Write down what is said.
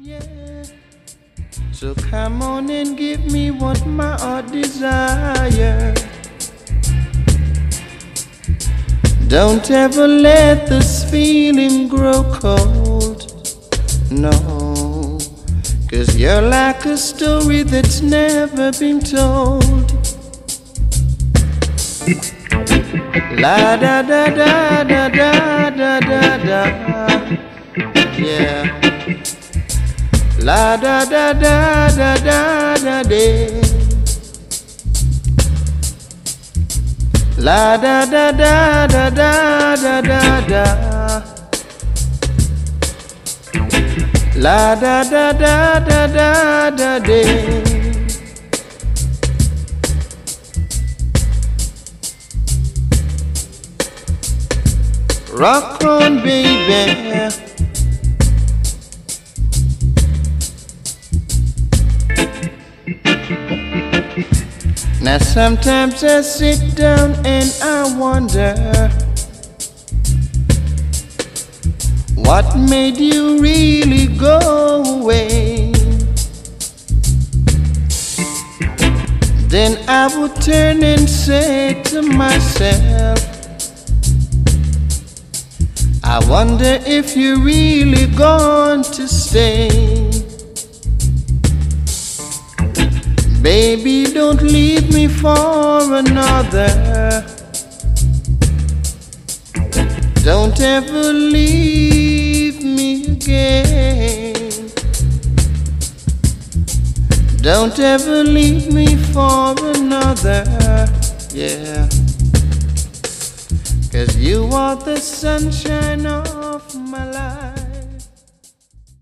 Yeah. So come on and give me what my heart desires. Don't ever let this feeling grow cold. No, 'cause you're like a story that's never been told. La da da da da da da da da. Yeah. La da da da da da da da. La da da da da da da da da. La da da da da da da da. Rock on, baby. Now sometimes I sit down and I wonder, what made you really go away? Then I would turn and say to myself, I wonder if you're really going to stay. Baby, don't leave me for another. Don't ever leave me again. Don't ever leave me for another. Yeah. 'Cause you are the sunshine of my life.